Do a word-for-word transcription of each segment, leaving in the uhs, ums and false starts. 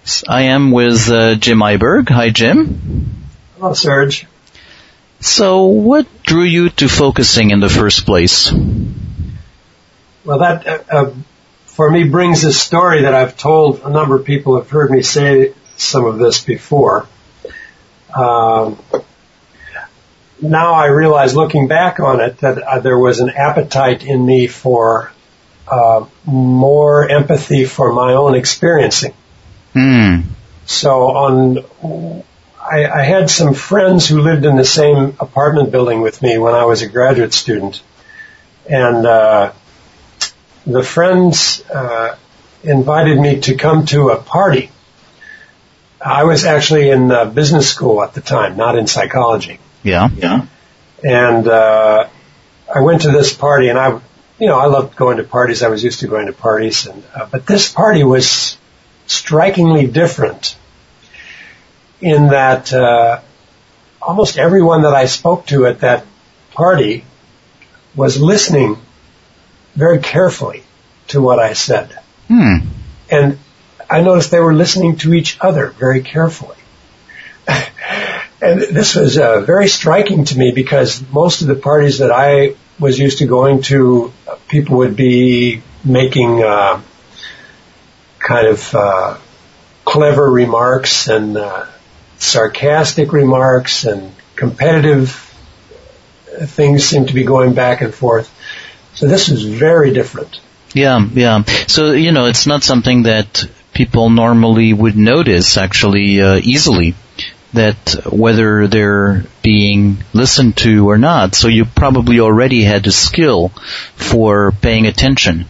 I am with uh, Jim Iberg. Hi, Jim. Hello, Serge. So what drew you to focusing in the first place? Well, that, uh, uh, for me, brings a story that I've told. A number of people have heard me say some of this before. Um, now I realize, looking back on it, that uh, there was an appetite in me for uh, more empathy for my own experiencing. Hmm. So on, I, I had some friends who lived in the same apartment building with me when I was a graduate student, and uh, the friends uh, invited me to come to a party. I was actually in uh, business school at the time, not in psychology. Yeah, yeah. And uh, I went to this party, and I, you know, I loved going to parties. I was used to going to parties, and uh, but this party was strikingly different in that uh, almost everyone that I spoke to at that party was listening very carefully to what I said. Hmm. And I noticed they were listening to each other very carefully. And this was uh, very striking to me, because most of the parties that I was used to going to, uh, people would be making uh, kind of uh, clever remarks and uh, sarcastic remarks, and competitive things seemed to be going back and forth. So this was very different. Yeah, yeah. So, you know, it's not something that people normally would notice, actually, uh, easily, that whether they're being listened to or not. So you probably already had a skill for paying attention.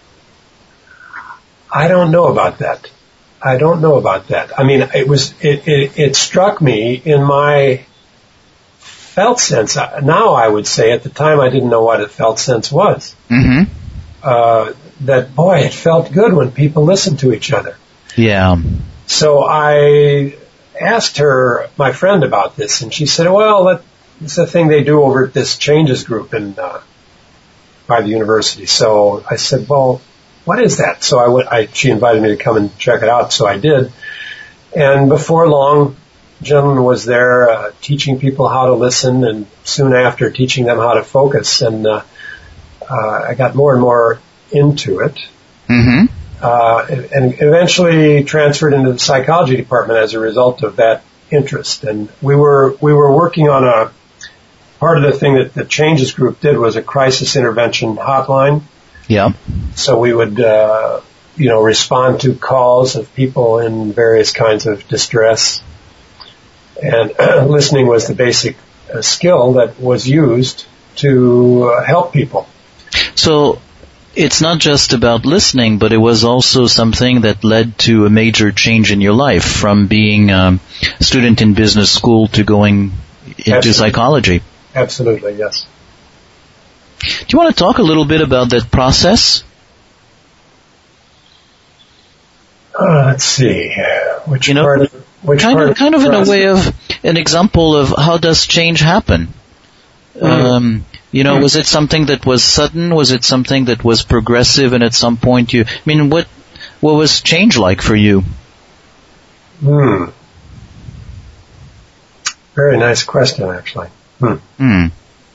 I don't know about that. I don't know about that. I mean, it was, it, it, it struck me in my felt sense. Now I would say, at the time I didn't know what a felt sense was. Mm-hmm. Uh, that, boy, it felt good when people listened to each other. Yeah. So I asked her, my friend, about this, and she said, well, that, it's a thing they do over at this changes group in, uh, by the university. So I said, well, what is that? So I went, I, she invited me to come and check it out, so I did. And before long, a gentleman was there uh, teaching people how to listen, and soon after teaching them how to focus. And uh, uh, I got more and more into it. Mm-hmm. Uh, and, and eventually transferred into the psychology department as a result of that interest. And we were we were working on a part of the thing that the Changes Group did was a crisis intervention hotline. Yeah. So we would, uh, you know, respond to calls of people in various kinds of distress. And uh, listening was the basic uh, skill that was used to uh, help people. So it's not just about listening, but it was also something that led to a major change in your life, from being um, a student in business school to going into Absolutely. Psychology. Absolutely, yes. Do you want to talk a little bit about that process? Uh, let's see. Which you know, part of, which kind part of, of kind of in process? a way of an example of how does change happen? Mm. Um, you know, mm. was it something that was sudden? Was it something that was progressive? And at some point, you, I mean, what what was change like for you? Hmm. Very nice question, actually. Hmm. Hmm.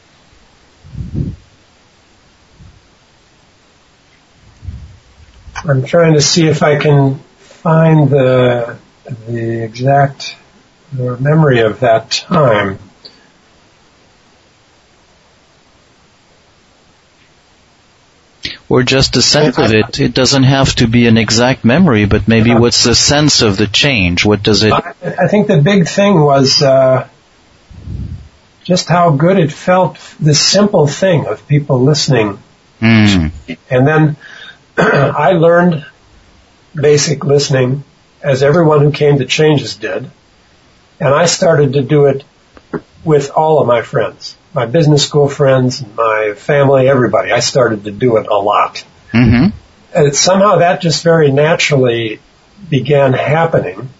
I'm trying to see if I can find the the exact the memory of that time. Or just a sense of it. It doesn't have to be an exact memory, but maybe what's the sense of the change? What does it... I, I think the big thing was uh, just how good it felt, this simple thing of people listening. Mm. And then I learned basic listening, as everyone who came to Changes did, and I started to do it with all of my friends. My business school friends, my family, everybody. I started to do it a lot. Mm-hmm. And somehow that just very naturally began happening.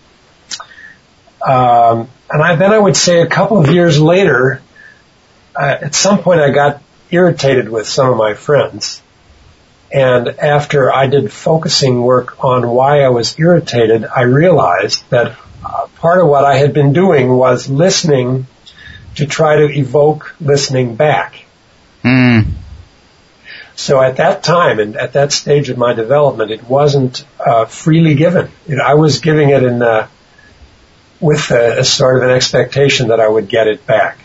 Um, and I, then I would say a couple of years later, uh, at some point I got irritated with some of my friends. And after I did focusing work on why I was irritated, I realized that uh, part of what I had been doing was listening to try to evoke listening back. Mm. So at that time and at that stage of my development, it wasn't uh, freely given. You know, I was giving it in uh, with a, a sort of an expectation that I would get it back.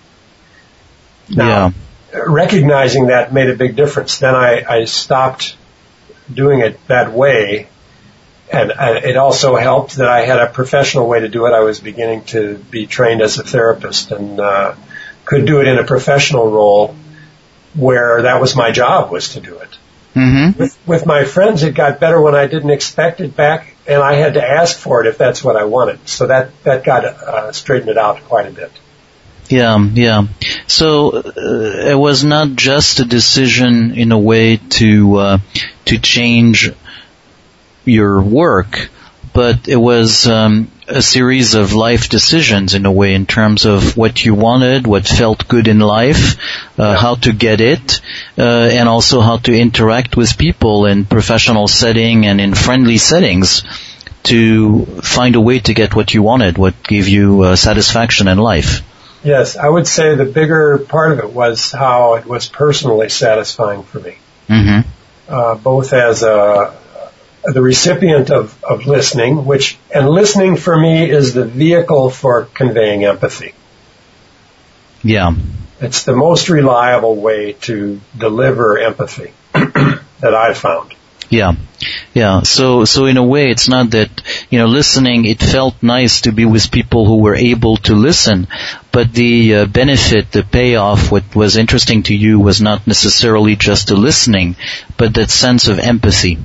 Now, yeah. recognizing that made a big difference. Then I, I stopped doing it that way, and uh, it also helped that I had a professional way to do it. I was beginning to be trained as a therapist and uh, could do it in a professional role where that was my job, was to do it. Mm-hmm. With, with my friends, it got better when I didn't expect it back, and I had to ask for it if that's what I wanted. So that, that got uh, straightened it out quite a bit. Yeah, yeah. So uh, it was not just a decision in a way to uh, to change your work, but it was um, a series of life decisions in a way in terms of what you wanted, what felt good in life, uh, yeah. how to get it, uh, and also how to interact with people in professional setting and in friendly settings to find a way to get what you wanted, what gave you uh, satisfaction in life. Yes, I would say the bigger part of it was how it was personally satisfying for me. Mm-hmm. Uh, both as a, the recipient of, of listening, which, and listening for me is the vehicle for conveying empathy. Yeah. It's the most reliable way to deliver empathy that I've found. Yeah. Yeah. So, so in a way, it's not that, you know, listening, it felt nice to be with people who were able to listen, but the uh, benefit, the payoff, what was interesting to you was not necessarily just the listening, but that sense of empathy.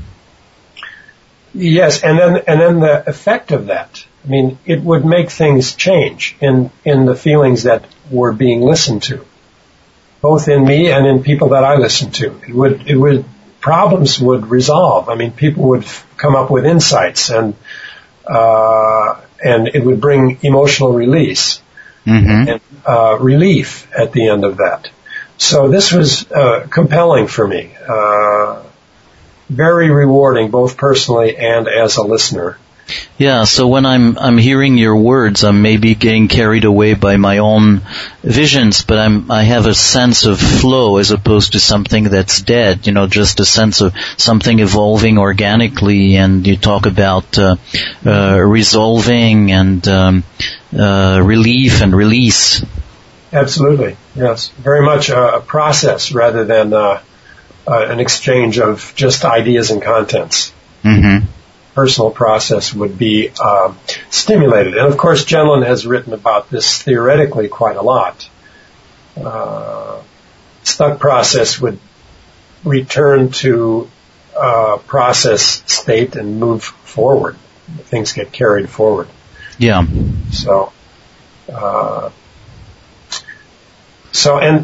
Yes. And then, and then the effect of that. I mean, it would make things change in, in the feelings that were being listened to, both in me and in people that I listened to. It would, it would, problems would resolve. I mean, people would f- come up with insights, and uh, and it would bring emotional release mm-hmm. and uh, relief at the end of that. So this was uh, compelling for me, uh, very rewarding, both personally and as a listener. Yeah, so when I'm I'm hearing your words, I'm maybe getting carried away by my own visions, but I'm I have a sense of flow as opposed to something that's dead, you know, just a sense of something evolving organically. And you talk about uh, uh resolving and um, uh relief and release. Absolutely, yes. Very much a, a process rather than uh, uh, an exchange of just ideas and contents. Mm-hmm. Personal process would be uh, stimulated. And of course, Gendlin has written about this theoretically quite a lot. Uh, stuck process would return to uh, process state and move forward. Things get carried forward. Yeah. So, uh, so and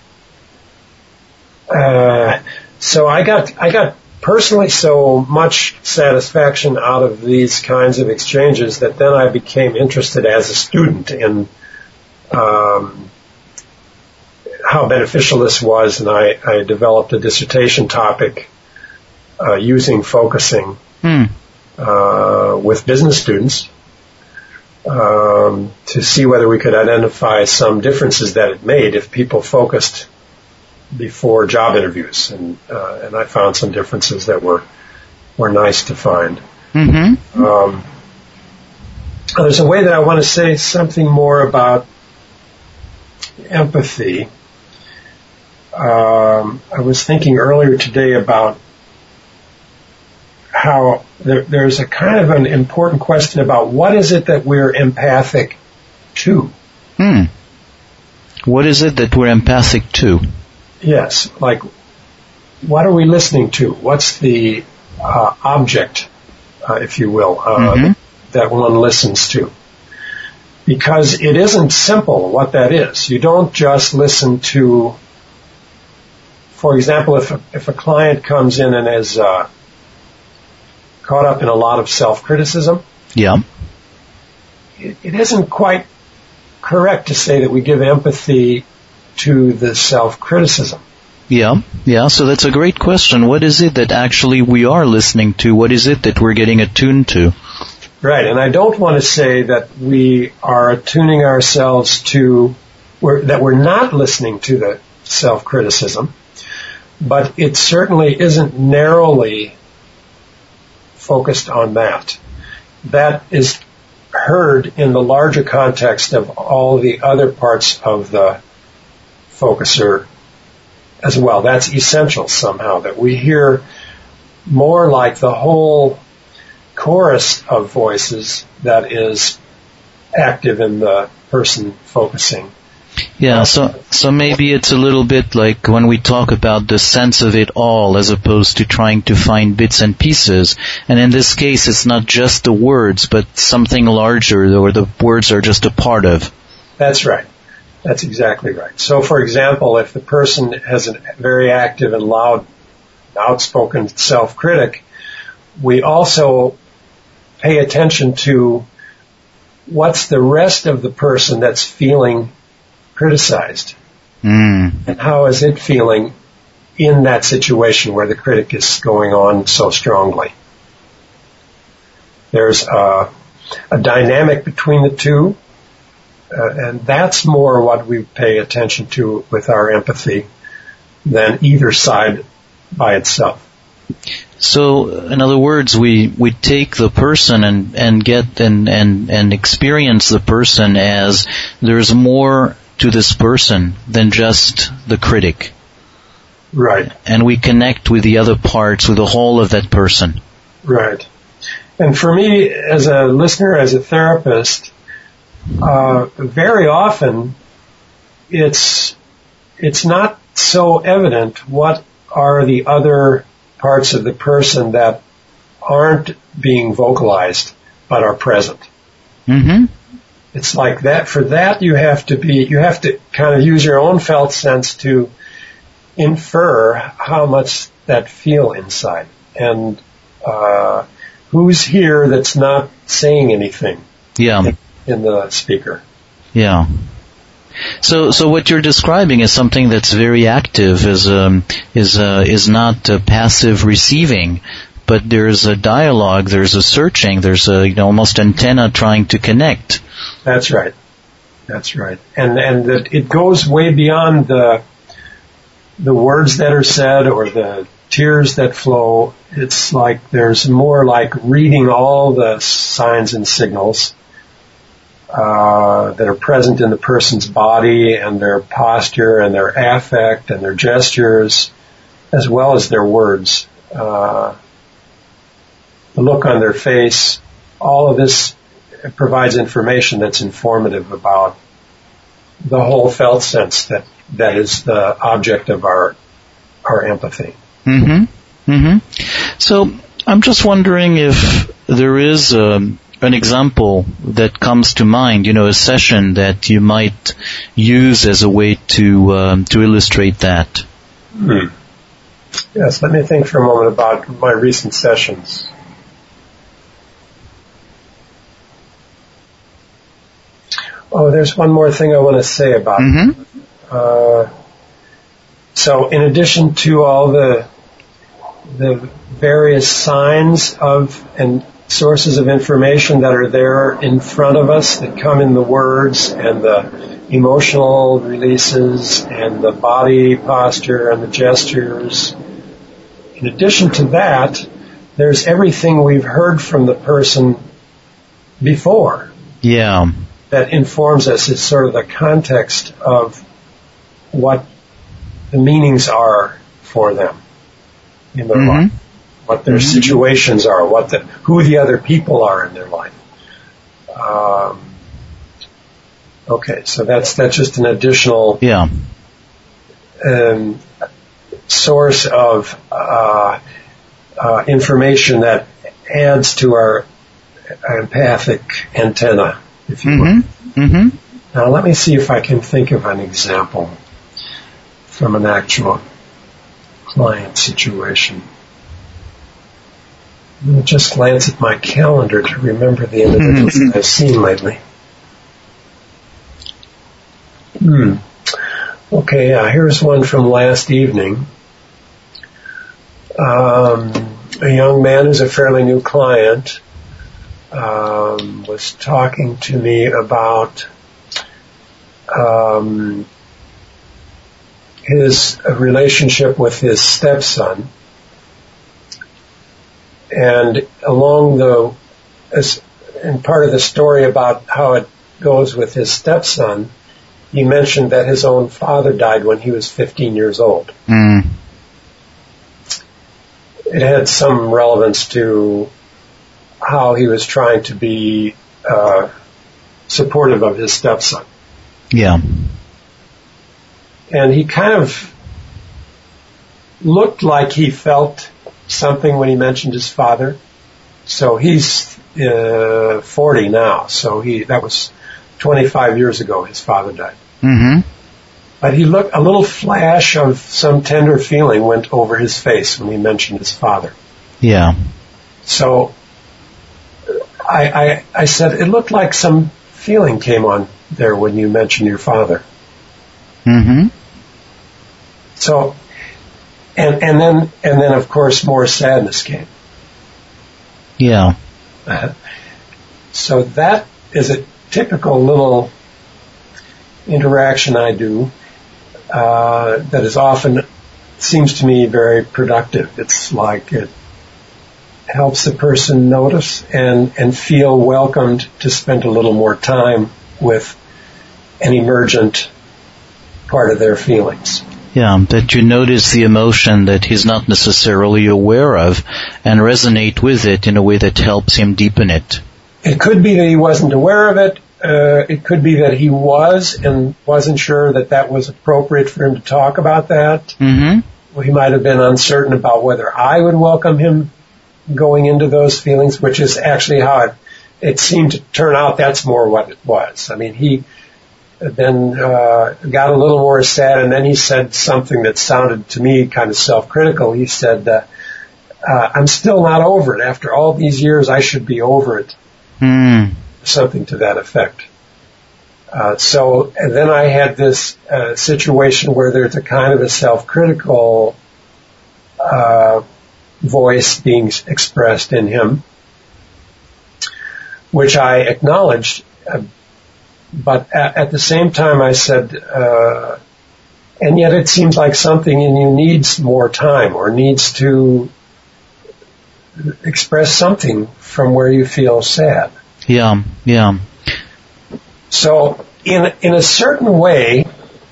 uh, so I got I got. personally so much satisfaction out of these kinds of exchanges that then I became interested as a student in um, how beneficial this was, and I, I developed a dissertation topic uh, using focusing hmm. uh, with business students um, to see whether we could identify some differences that it made if people focused before job interviews, and uh, and I found some differences that were were nice to find. Mm-hmm. Um, there's a way that I want to say something more about empathy. Um, I was thinking earlier today about how there, there's a kind of an important question about what is it that we're empathic to? Hmm. What is it that we're empathic to? Yes, like, what are we listening to? What's the uh, object, uh, if you will, uh, mm-hmm. that one listens to? Because it isn't simple what that is. You don't just listen to, for example, if a, if a client comes in and is uh, caught up in a lot of self-criticism, yeah, it, it isn't quite correct to say that we give empathy to the self-criticism. Yeah, yeah, so that's a great question. What is it that actually we are listening to? What is it that we're getting attuned to? Right, and I don't want to say that we are attuning ourselves to, we're, that we're not listening to the self-criticism, but it certainly isn't narrowly focused on that. That is heard in the larger context of all the other parts of the focuser as well. That's essential somehow, that we hear more like the whole chorus of voices that is active in the person focusing. Yeah, so so maybe it's a little bit like when we talk about the sense of it all as opposed to trying to find bits and pieces. And in this case, it's not just the words, but something larger, or the words are just a part of. That's right. That's exactly right. So, for example, if the person has a very active and loud, outspoken self-critic, we also pay attention to what's the rest of the person that's feeling criticized. Mm. And how is it feeling in that situation where the critic is going on so strongly? There's a, a dynamic between the two, uh, and that's more what we pay attention to with our empathy than either side by itself. So, in other words, we, we take the person and, and get and, and, and experience the person as there's more to this person than just the critic. Right. And we connect with the other parts, with the whole of that person. Right. And for me, as a listener, as a therapist, uh, very often it's, it's not so evident what are the other parts of the person that aren't being vocalized but are present. Mm-hmm. It's like that. For that, you have to be, you have to kind of use your own felt sense to infer how much that feel inside. And, uh, who's here that's not saying anything. Yeah. In, in the speaker. Yeah. So, so what you're describing is something that's very active, is, um, is, uh, is not uh, passive receiving, but there's a dialogue, there's a searching, there's a, you know, almost antenna trying to connect. That's right. That's right. And, and that it goes way beyond the, the words that are said or the tears that flow. It's like there's more like reading all the signs and signals, uh, that are present in the person's body and their posture and their affect and their gestures, as well as their words, uh, the look on their face. All of this provides information that's informative about the whole felt sense that, that is the object of our, our empathy. Mm-hmm. Mm-hmm. So I'm just wondering if there is um, an example that comes to mind, you know, a session that you might use as a way to um, to illustrate that. Hmm. Yes, let me think for a moment about my recent sessions. Oh, there's one more thing I want to say about mm-hmm. it. Uh, so in addition to all the the various signs of and sources of information that are there in front of us that come in the words and the emotional releases and the body posture and the gestures, in addition to that, there's everything we've heard from the person before. Yeah. That informs us. It's sort of the context of what the meanings are for them in their mm-hmm. life, what their mm-hmm. situations are, what the, who the other people are in their life. Um, okay, so that's that's just an additional yeah. um, source of uh, uh, information that adds to our empathic antenna, if you mm-hmm. will. Mm-hmm. Now let me see if I can think of an example from an actual client situation. I'm going to just glance at my calendar to remember the individuals mm-hmm. that I've seen lately. Hmm. Okay, uh, here's one from last evening. Um, a young man who's a fairly new client um, was talking to me about um, his relationship with his stepson. And along the, as, in part of the story about how it goes with his stepson, he mentioned that his own father died when he was fifteen years old. Mm. It had some relevance to how he was trying to be uh, supportive of his stepson. Yeah. And he kind of looked like he felt something when he mentioned his father. So he's uh, forty now. So he that was twenty-five years ago his father died. Mm-hmm. But he looked, a little flash of some tender feeling went over his face when he mentioned his father. Yeah. So I, I, I said, it looked like some feeling came on there when you mentioned your father. Mm-hmm. So, and, and then, and then of course more sadness came. Yeah. Uh, so that is a typical little interaction I do, uh, that is often, seems to me very productive. It's like it helps the person notice and, and feel welcomed to spend a little more time with an emergent part of their feelings. Yeah, that you notice the emotion that he's not necessarily aware of and resonate with it in a way that helps him deepen it. It could be that he wasn't aware of it. Uh, it could be that he was and wasn't sure that that was appropriate for him to talk about that. Mm-hmm. Well, he might have been uncertain about whether I would welcome him going into those feelings, which is actually how it, it seemed to turn out. That's more what it was. I mean, he then uh, got a little more sad, and then he said something that sounded to me kind of self-critical. He said, uh, uh, I'm still not over it. After all these years, I should be over it. Mm. Something to that effect. Uh, so, and then I had this uh, situation where there's a kind of a self-critical uh, voice being expressed in him, which I acknowledged, uh, but at, at the same time I said, uh, and yet it seems like something in you needs more time or needs to express something from where you feel sad. Yeah, yeah. So, in in a certain way,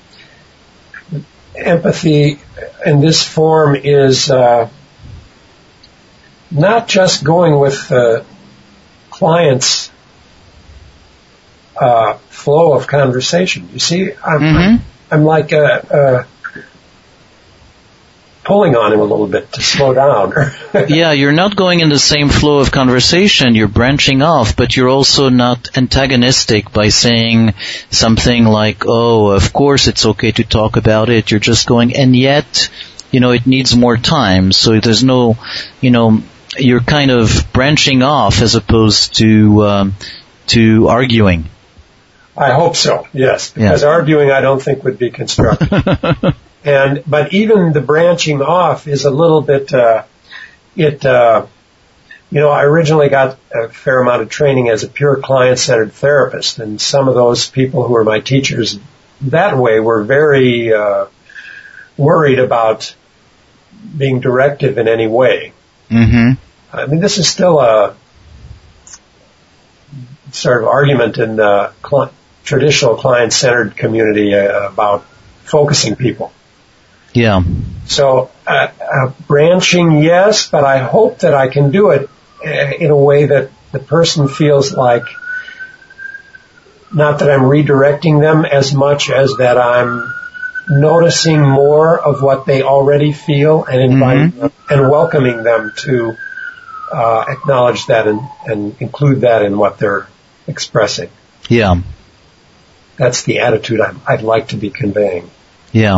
empathy in this form is uh, not just going with the client's uh, flow of conversation. You see, I'm, mm-hmm. I'm, I'm like a, a pulling on him a little bit to slow down. Yeah, you're not going in the same flow of conversation. You're branching off, but you're also not antagonistic by saying something like, oh, of course it's okay to talk about it. You're just going, and yet, you know, it needs more time. So there's no, you know, you're kind of branching off as opposed to, um, to arguing. I hope so, yes. Because yeah. Arguing I don't think would be constructive. And, but even the branching off is a little bit, uh, it, uh, you know, I originally got a fair amount of training as a pure client-centered therapist, and some of those people who were my teachers that way were very, uh, worried about being directive in any way. Mm-hmm. I mean, this is still a sort of argument in the cl- traditional client-centered community uh, about focusing people. Yeah. So, uh, uh, branching, yes, but I hope that I can do it uh, in a way that the person feels like, not that I'm redirecting them as much as that I'm noticing more of what they already feel and inviting mm-hmm. them and welcoming them to uh, acknowledge that and, and include that in what they're expressing. Yeah. That's the attitude I'm, I'd like to be conveying. Yeah.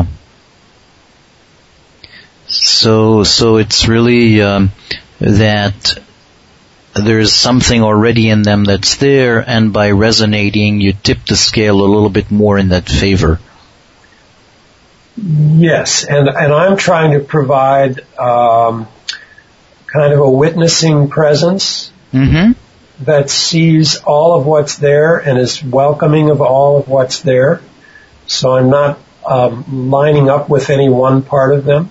So, so it's really um, that there's something already in them that's there, and by resonating, you tip the scale a little bit more in that favor. Yes, and, and I'm trying to provide um, kind of a witnessing presence mm-hmm. that sees all of what's there and is welcoming of all of what's there. So I'm not um, lining up with any one part of them.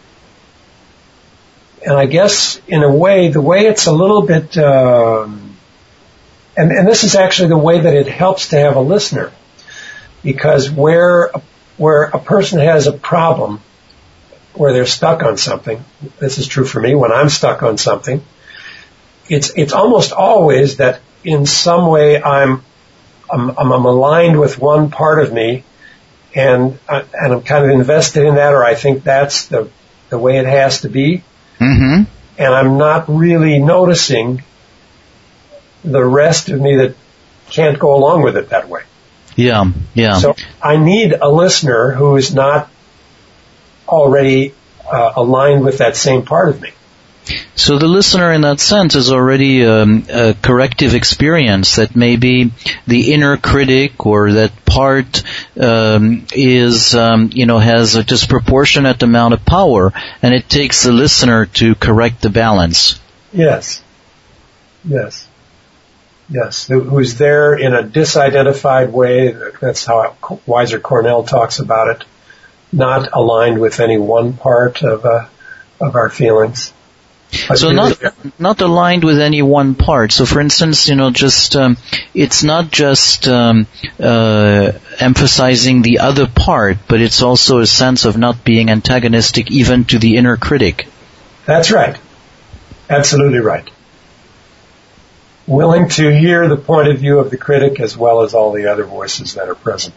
And I guess, in a way, the way it's a little bit, um, and, and this is actually the way that it helps to have a listener, because where where a person has a problem, where they're stuck on something, this is true for me when I'm stuck on something, it's it's almost always that in some way I'm I'm, I'm aligned with one part of me, and I, and I'm kind of invested in that, or I think that's the the way it has to be. Mm-hmm. And I'm not really noticing the rest of me that can't go along with it that way. Yeah, yeah. So I need a listener who is not already uh, aligned with that same part of me. So the listener in that sense is already um, a corrective experience, that maybe the inner critic or that part um, is, um, you know, has a disproportionate amount of power, and it takes the listener to correct the balance. Yes. Yes. Yes. Who's there in a disidentified way. That's how Weiser Cornell talks about it. Not aligned with any one part of uh, of our feelings. So not not aligned with any one part. So, for instance, you know, just um, it's not just um, uh, emphasizing the other part, but it's also a sense of not being antagonistic even to the inner critic. That's right. Absolutely right. Willing to hear the point of view of the critic as well as all the other voices that are present.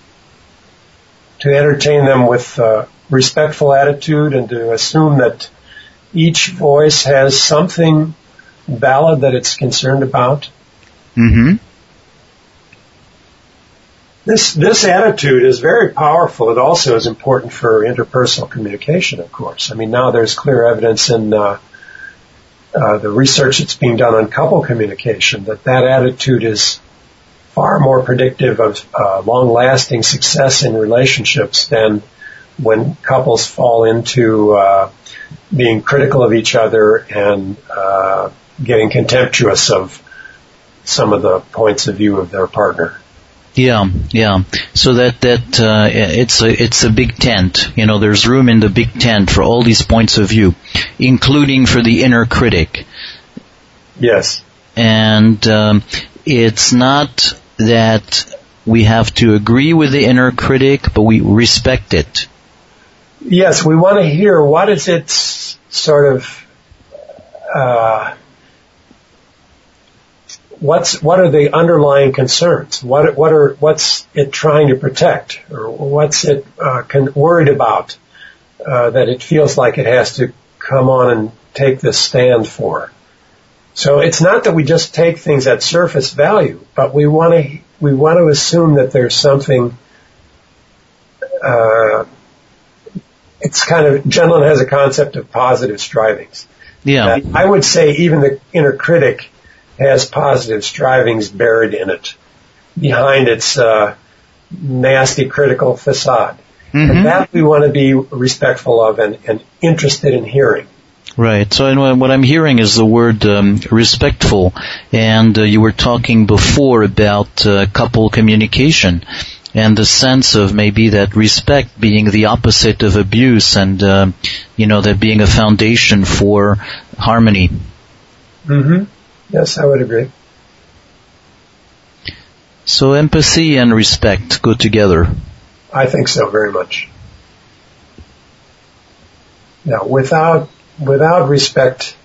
To entertain them with uh, respectful attitude and to assume that each voice has something valid that it's concerned about. Mm-hmm. This this attitude is very powerful. It also is important for interpersonal communication, of course. I mean, now there's clear evidence in uh, uh, the research that's being done on couple communication that that attitude is far more predictive of uh, long-lasting success in relationships than when couples fall into uh, being critical of each other and uh, getting contemptuous of some of the points of view of their partner. Yeah, yeah. So that that uh, it's a it's a big tent. You know, there's room in the big tent for all these points of view, including for the inner critic. Yes. And um, it's not that we have to agree with the inner critic, but we respect it. Yes, we want to hear what is its sort of, uh, what's, what are the underlying concerns? What, what are, what's it trying to protect? Or what's it, uh, con- worried about, uh, that it feels like it has to come on and take this stand for? So it's not that we just take things at surface value, but we want to, we want to assume that there's something, uh, it's kind of, Gendlin has a concept of positive strivings. Yeah. I would say even the inner critic has positive strivings buried in it, behind its uh, nasty critical facade. Mm-hmm. And that we want to be respectful of and, and interested in hearing. Right. So what I'm hearing is the word um, respectful, and uh, you were talking before about uh, couple communication. And the sense of maybe that respect being the opposite of abuse, and uh, you know, that being a foundation for harmony. Mm-hmm. Yes, I would agree. So empathy and respect go together. I think so, very much. Now, without without respect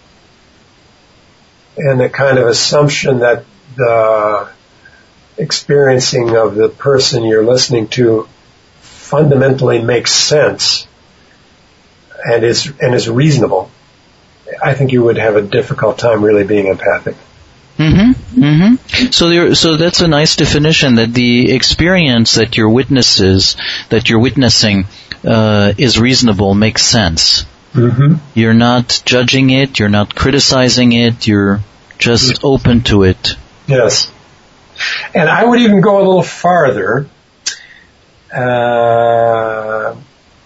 and the kind of assumption that the experiencing of the person you're listening to fundamentally makes sense and is and is reasonable, I think you would have a difficult time really being empathic. Mm-hmm. Mm-hmm. So there, so that's a nice definition, that the experience that you're witnesses, that you're witnessing, uh, is reasonable, makes sense. Mm-hmm. You're not judging it, you're not criticizing it, you're just mm-hmm. open to it. Yes. And I would even go a little farther. uh,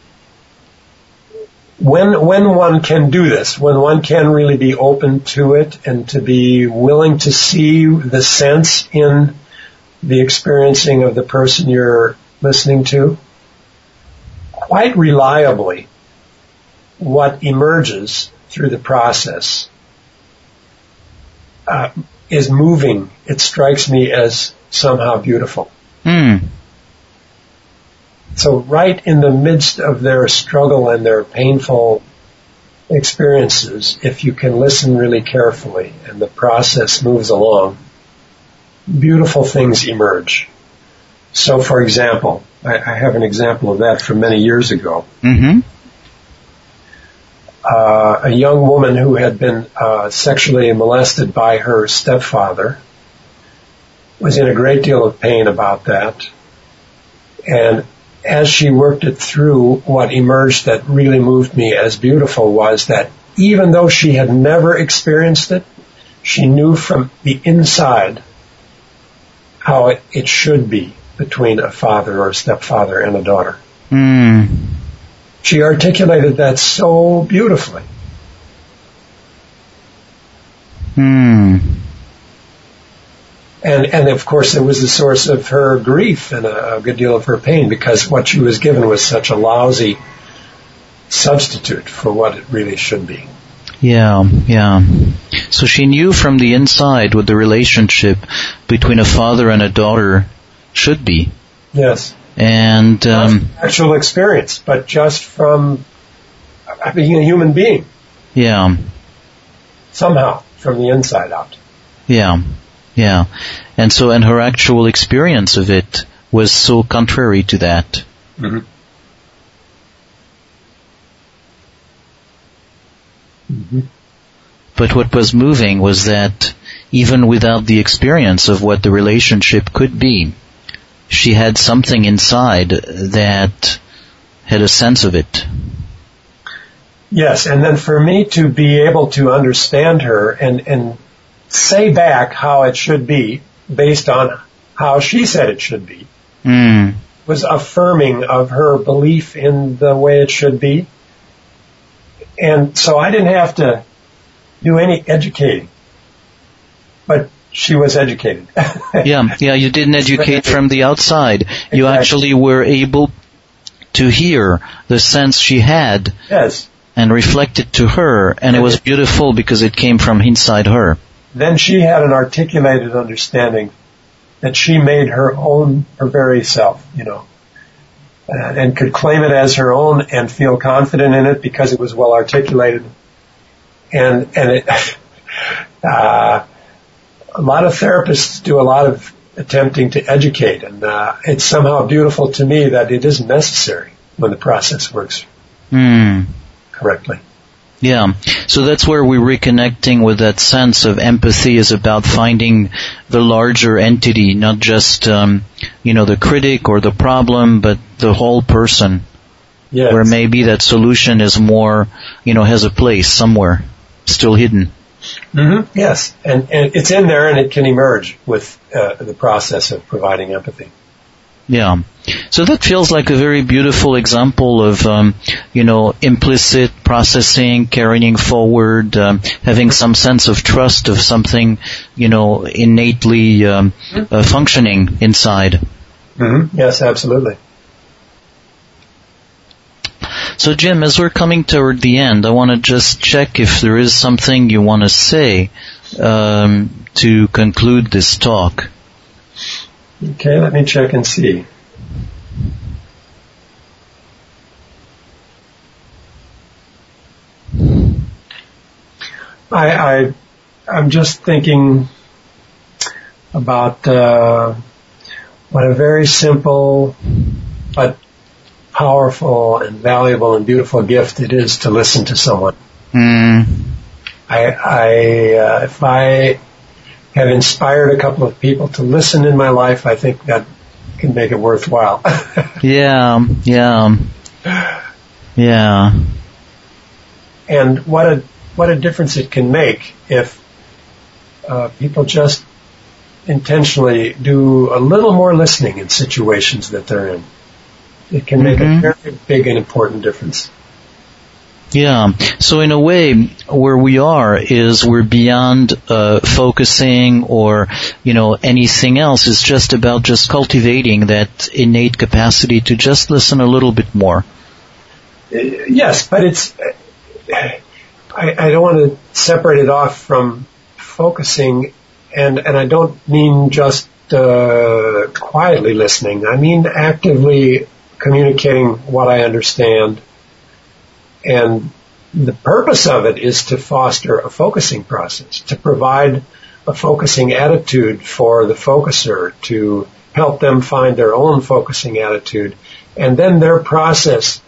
when when one can do this, when one can really be open to it and to be willing to see the sense in the experiencing of the person you're listening to, quite reliably, what emerges through the process uh, is moving. It strikes me as somehow beautiful. Mm. So right in the midst of their struggle and their painful experiences, if you can listen really carefully and the process moves along, beautiful things emerge. So, for example, I, I have an example of that from many years ago. Mm-hmm. Uh, a young woman who had been uh, sexually molested by her stepfather was in a great deal of pain about that. And as she worked it through, what emerged that really moved me as beautiful was that even though she had never experienced it, she knew from the inside how it, it should be between a father or a stepfather and a daughter. Mm. She articulated that so beautifully. Hmm. And, and of course it was the source of her grief and a, a good deal of her pain, because what she was given was such a lousy substitute for what it really should be. Yeah, yeah. So she knew from the inside what the relationship between a father and a daughter should be. Yes. And um, not actual experience, but just from being a human being. Yeah. Somehow, from the inside out. Yeah, yeah. And so, and her actual experience of it was so contrary to that. Mm-hmm. Mm-hmm. But what was moving was that even without the experience of what the relationship could be, she had something inside that had a sense of it. Yes, and then for me to be able to understand her and, and say back how it should be based on how she said it should be mm. was affirming of her belief in the way it should be. And so I didn't have to do any educating, but she was educated. yeah, yeah, you didn't educate from the outside. Exactly. You actually were able to hear the sense she had. Yes. And reflect it to her, and it was beautiful because it came from inside her. Then she had an articulated understanding that she made her own, her very self, you know, uh, and could claim it as her own and feel confident in it because it was well articulated. And, and it, uh, a lot of therapists do a lot of attempting to educate, and uh, it's somehow beautiful to me that it isn't necessary when the process works mm. correctly. Yeah. So that's where we're reconnecting with that sense of empathy is about finding the larger entity, not just, um, you know, the critic or the problem, but the whole person. Yes. Where maybe that solution is more, you know, has a place somewhere, still hidden. Mm-hmm. Yes. And, and it's in there and it can emerge with uh, the process of providing empathy. Yeah. So that feels like a very beautiful example of, um, you know, implicit processing, carrying forward, um, having some sense of trust of something, you know, innately um, uh, functioning inside. Mm-hmm. Yes, absolutely. So Jim, as we're coming toward the end, I want to just check if there is something you want to say um, to conclude this talk. Okay, let me check and see. I, I, I'm just thinking about uh, what a very simple but powerful and valuable and beautiful gift it is to listen to someone. Mm. I, I uh, if I have inspired a couple of people to listen in my life, I think that can make it worthwhile. yeah, yeah, yeah. And what a what a difference it can make if uh, people just intentionally do a little more listening in situations that they're in. it can make mm-hmm. a very big and important difference. Yeah. So in a way, where we are is we're beyond uh, focusing or, you know, anything else. It's just about just cultivating that innate capacity to just listen a little bit more. Yes, but it's, I, I don't want to separate it off from focusing, and, and I don't mean just uh, quietly listening. I mean actively communicating what I understand. And the purpose of it is to foster a focusing process, to provide a focusing attitude for the focuser, to help them find their own focusing attitude. And then their process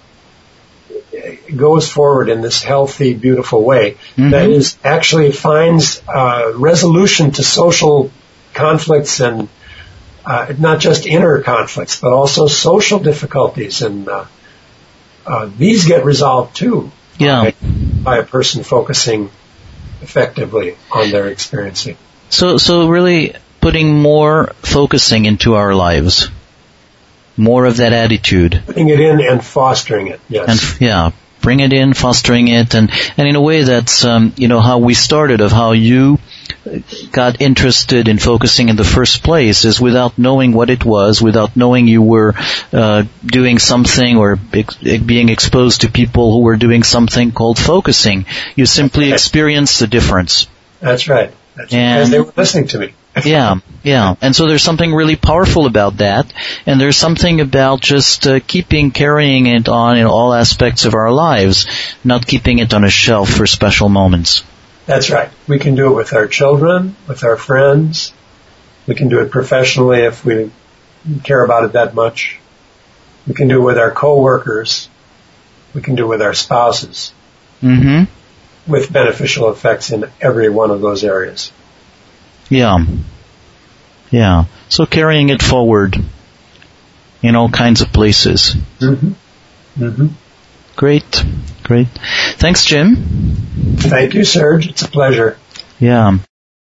goes forward in this healthy, beautiful way mm-hmm. that is actually finds uh, resolution to social conflicts and uh, not just inner conflicts, but also social difficulties. And uh, uh, these get resolved too yeah. by, by a person focusing effectively on their experiencing. So, so really putting more focusing into our lives. More of that attitude. Putting it in and fostering it, yes. And, yeah, bring it in, fostering it, and, and in a way that's, um, you know, how we started, of how you got interested in focusing in the first place, is without knowing what it was, without knowing you were uh, doing something or ex- being exposed to people who were doing something called focusing. You simply right. experienced the difference. That's right. That's and, because they were listening to me. yeah, yeah. And so there's something really powerful about that, and there's something about just uh, keeping, carrying it on in all aspects of our lives, not keeping it on a shelf for special moments. That's right. We can do it with our children, with our friends. We can do it professionally if we care about it that much. We can do it with our coworkers. We can do it with our spouses. Mm-hmm. With beneficial effects in every one of those areas. Yeah. Yeah. So carrying it forward in all kinds of places. Mm-hmm. Mm-hmm. Great. Great. Thanks, Jim. Thank you, Serge. It's a pleasure. Yeah.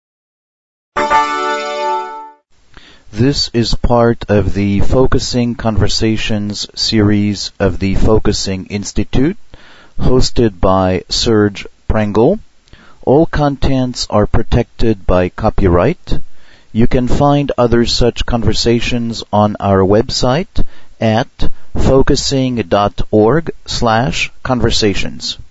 This is part of the Focusing Conversations series of the Focusing Institute, hosted by Serge Prengel. All contents are protected by copyright. You can find other such conversations on our website at focusing dot org slash conversations.